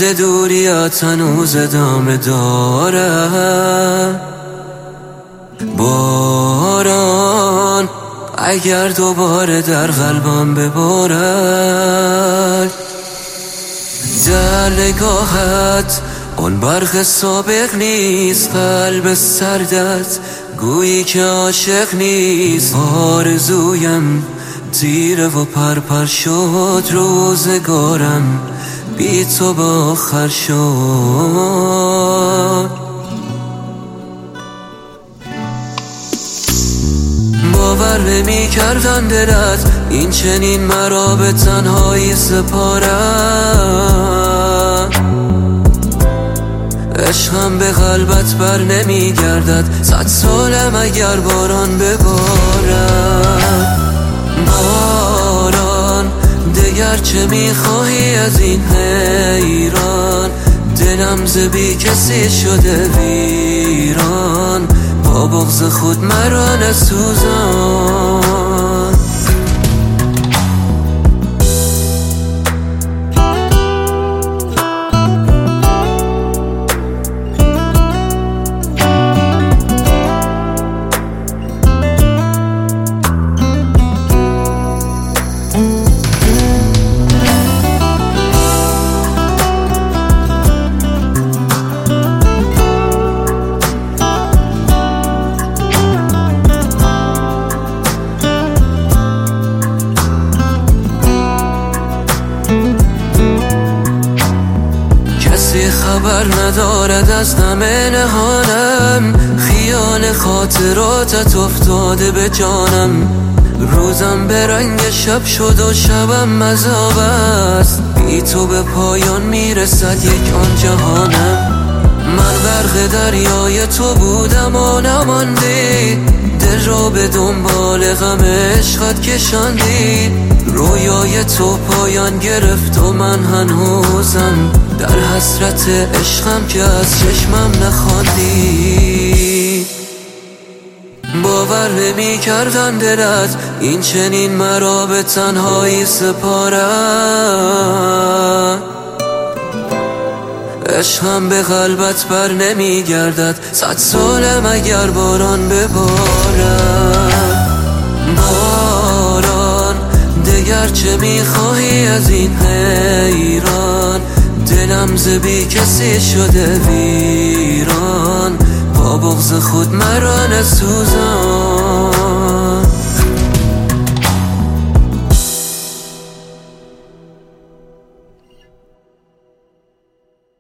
دوریات هنوز ادامه دارد. باران اگر دوباره در قلبم ببارد، در نگاهت اون برق سابق نیست، قلب سردت گویی که عاشق نیست. آرزویم تیره و پرپر شد، روزگارم بی تو به آخر شد. باور نمی کردم دلت این چنین مرا به تنهایی سپارد. عشقم به قلبت بر نمی گردد، 100 سالم اگر باران ببارد. باران دگر چه میخواهی از این حیران، دلم ز بی کسی شده ویران، با بغض خود مرا نسوزان. خبر ندارد از غم نهانم، خیال خاطراتت افتاده به جانم. روزم به رنگ شب شد و شبم مذاب است، بی تو به پایان میرسد یک آن جهانم. من غرق دریای تو بودم و نماندی، دل را به دنبال غم عشقت کشاندی. رویای تو پایان گرفت و من هنوزم در حسرت عشقم که از چشمم نخواندی. باور نمی کردم دلت این چنین مرا به تنهایی سپارد. عشقم به قلبت بر نمی گردد، 100 سالم اگر باران ببارد. باران دگر چه میخواهی از این حیران، دلم ز بی کسی شده ویران، با بغض خود مرا نسوزان.